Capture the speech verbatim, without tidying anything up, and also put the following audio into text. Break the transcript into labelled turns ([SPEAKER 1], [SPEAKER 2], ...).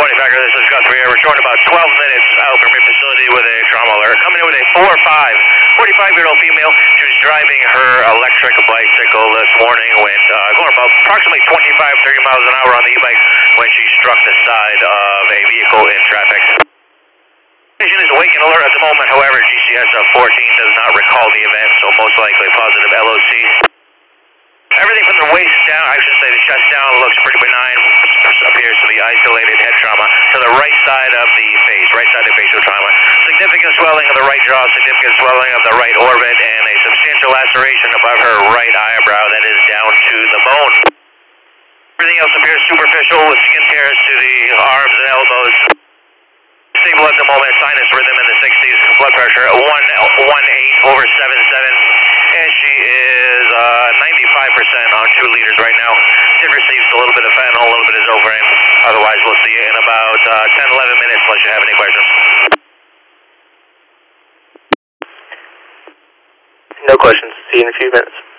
[SPEAKER 1] morning, Packer. This is Gus here. We're showing about twelve minutes out from your facility with a trauma alert. Coming in with a four five, forty-five-year-old female. She was driving her electric bicycle this morning, went uh, going about approximately twenty-five, thirty miles an hour on the e-bike when she struck the side of a vehicle in traffic. Patient is awake and alert at the moment. However, G C S of fourteen does not recall the event, so most likely positive L O C. Everything from the waist down, I should say the chest down, looks pretty benign. Appears to be isolated head trauma to the right side of the face, right side of the facial trauma. Significant swelling of the right jaw, significant swelling of the right orbit, and a substantial laceration above her right eyebrow that is down to the bone. Everything else appears superficial with skin tears to the arms and elbows. Stable at the moment, sinus rhythm in the sixties, blood pressure at one eighteen over seventy-seven, and she is uh, ninety-five percent on two liters right now. Did receive a little bit of fentanyl, a little bit of Zofran. Otherwise, we'll see you in about uh, ten, eleven minutes unless you have any questions.
[SPEAKER 2] No questions. See you in a few minutes.